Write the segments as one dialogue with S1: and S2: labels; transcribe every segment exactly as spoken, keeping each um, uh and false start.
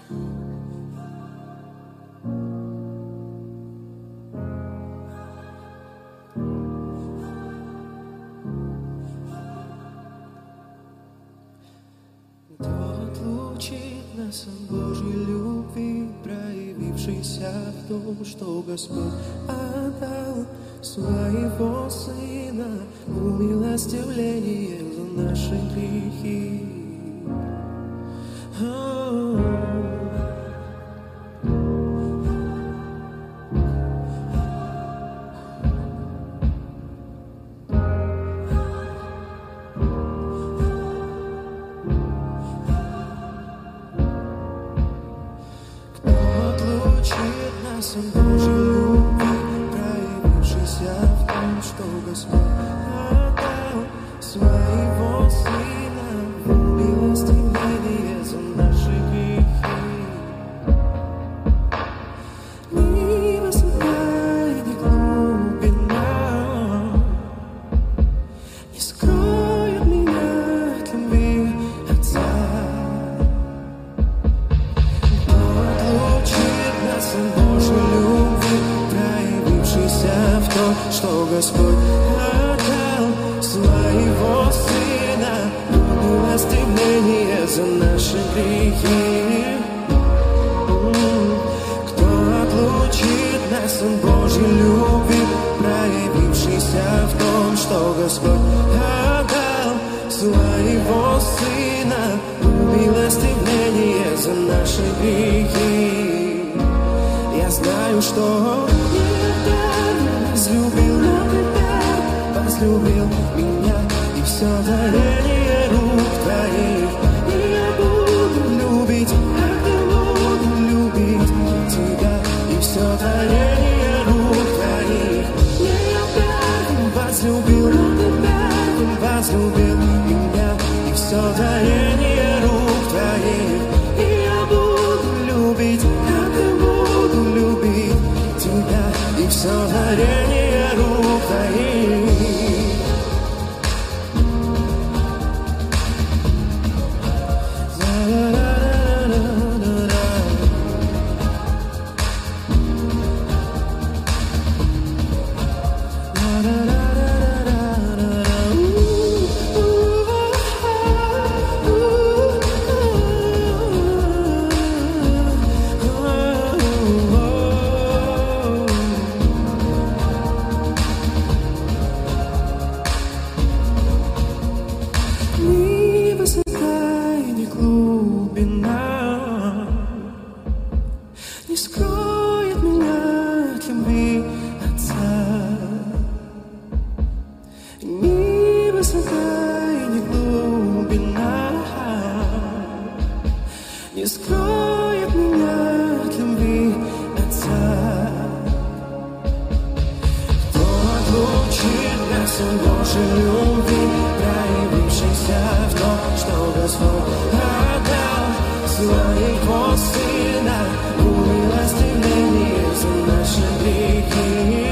S1: Кто отлучит нас от Божьей любви, проявившейся в том, что Господь отдал Своего Сына в умилостивление за наши грехи? От Божьей любви, проявившейся в том, что Господь отдал Своего Сына в умилостивление за наши грехи. Ни высота и ни глубина не скроют меня от любви Отца. Кто отлучит нас от Божьей любви, проявившейся в том, что Господь отдал Своего Сына в умилостивление за наши грехи? Кто отлучит нас от Божьей любви, проявившейся в том, что Господь отдал Своего Сына в умилостивление за наши грехи? Я знаю, что я возлюбил, но Ты возлюбил меня, и все творение рук Твоих. И я буду любить, как Ты буду любить Тебя, и все творение рук Твоих. Я первым возлюбил, но Ты первым возлюбил меня, и все творение рук Твоих. И я буду любить, как Ты буду любить Тебя, и все творение рук Твоих. Ни высота и ни глубина не скроет меня от любви Отца. Ни высота и ни глубина не скроет меня от любви Отца. Кто отлучит нас от Божьей любви, проявившейся в том, что Господь отдал Своего Сына в умилостивление за наши грехи?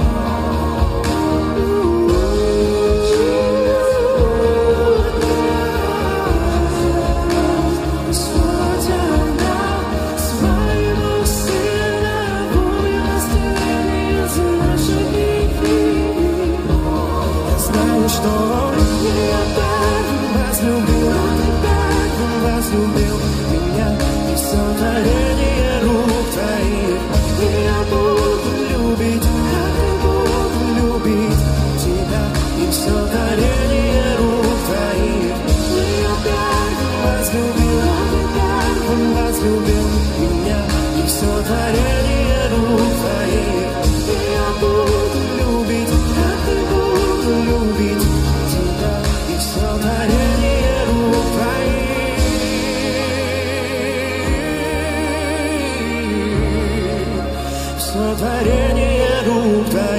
S1: Господь отдал Своего Сына в умилостивление за наши грехи. Я знаю, что я первым возлюбил, Ты первым возлюбил меня, и все творение рук Твоих. И я буду любить, как Ты буду любить Тебя, и все творение рук Твоих. И я первым возлюбил, Ты первым возлюбил меня, и все творение рук Твоих. И я буду любить, как Ты буду любить Тебя, и все творение рук Твоих. Все творение рук Твоих.